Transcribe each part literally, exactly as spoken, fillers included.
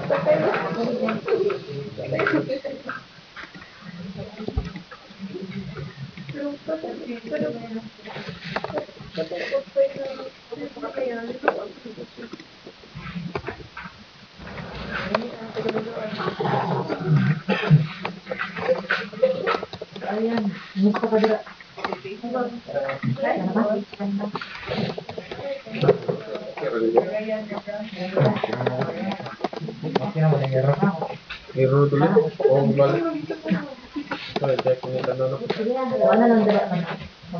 Ayan, gusto ka dira. Hero tuloy. Oh, balik. Sorry, check mo yung tanong. Ano lang dira ka na?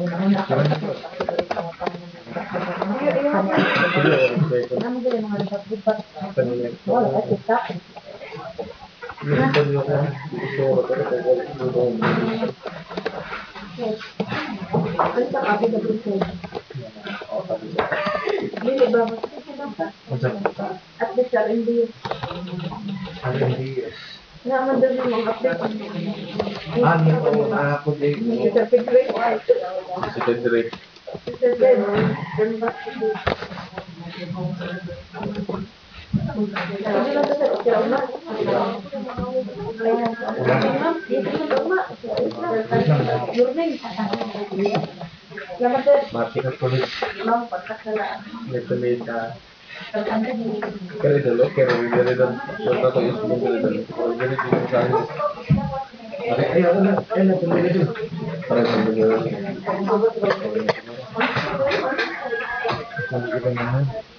Ano ba yung mga nagpagbubat? Wala, kasi tapos. Ano sa kape na gusto? Dili ba? At least R and D. Naman doon yung mga update. Ano po ako din. Sa February. Si Cedric. Sa February. Ano lang to sa Roma? Mati ka tuloy. Metalita. Kaya dalo, kaya rin dalo dalo. Wala ko yung subong dalo dalo. Wala rin dito sa akin. Ay, ay, ako na. Ay, natuloy na dun. Para sa mga Sabi ko naman.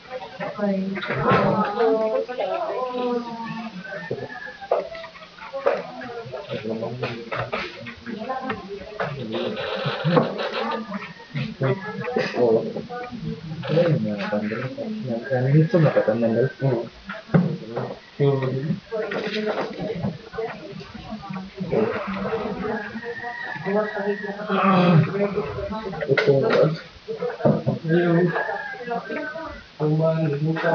oh. Ay, mga tandal. Nandito sa makatandal. Sure din. Ito ba? Ayun. Tuman, buka.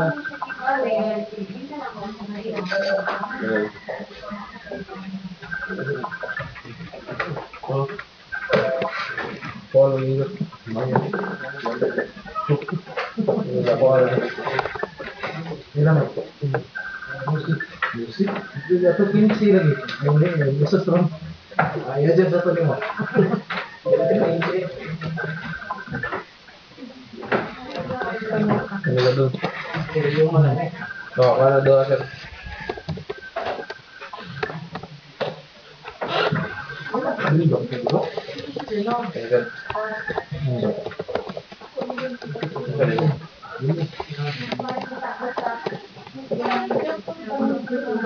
Oh. Paul ini Ini Paul. Ini nama. Musik. Musik. Itu jatuh kinci lagi. Ini yang bisa serem. Ayo aja satu lima. Ini dulu. Yung mana? Oh, mana doa kan? Ini dong. Ini kan. Ini.